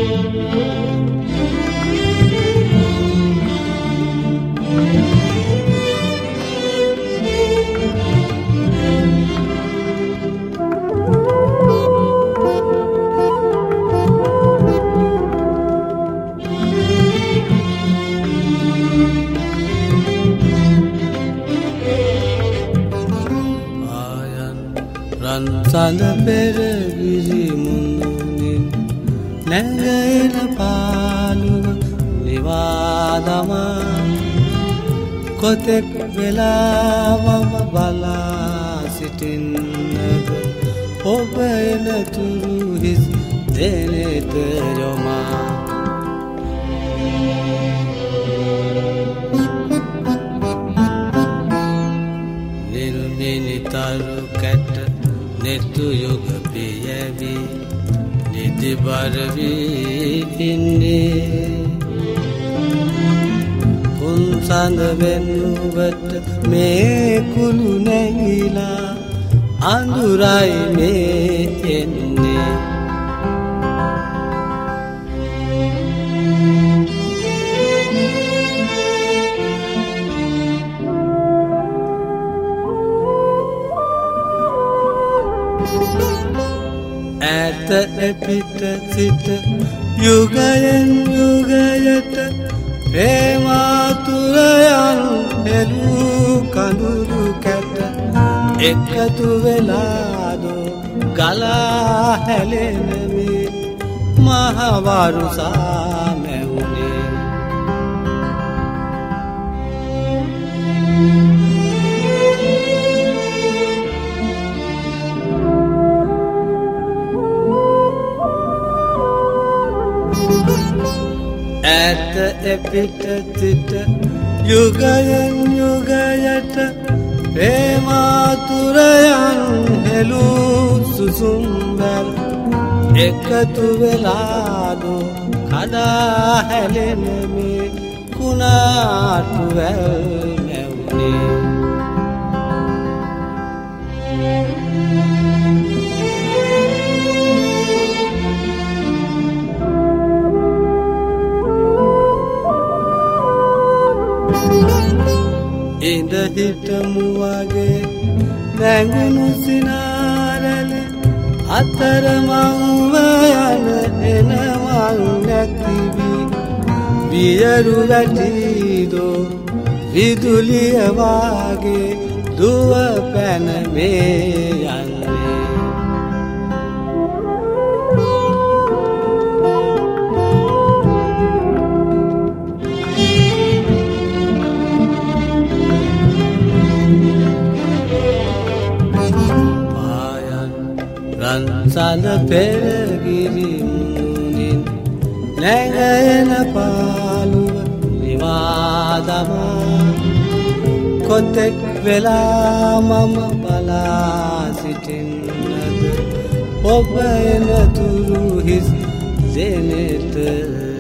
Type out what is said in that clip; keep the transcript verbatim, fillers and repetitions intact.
රන්සඳ පෙරගිරි මුන්නින් නැඟෙන පාළුව නිවාදමා කොතෙක් වෙලාවම බලා සිටින්නද ඔබ එනතුරු හිස් දෙනෙත යොමා නිරුනිනිතරු කැට නෙතු යුග පියවි නිදිබර වී ඉන්නේ පුන්සඳ වෙනුවට මේ කුළු නැගිලා අඳුරයි මේ එන්නේ ඇත එපිට සිට යුගයෙන් යුගයට ප්‍රේමාතුර යනු හෙළූ කඳුළු කැට එකතු වෙලාදෝ ගලා හැලෙනමි මහවරුසා මැවුනේ ඇත එපිට සිට යුගයෙන් යුගයට ප්‍රේමාතුර යනු හෙළූ සුසුම්බැල් එකතු වෙලාදෝ කඩා හැලෙනමි කුණාටු වැල් මැවුනේ ඉඳ හිටමු වගේ නැඟුණු සිනාරැලි අතර මංව යන එන මං නැතිවී වියරු වැටිදෝ විදුලිය වාගේ දුව පැන මේ යන්නේ රන්සඳ පෙරගිරි මුන්නින් නැඟෙන පාළුව නිවාදමා කොතෙක් වෙලා මම බලා සිටින්නද ඔබ එනතුරු හිස් දෙනෙත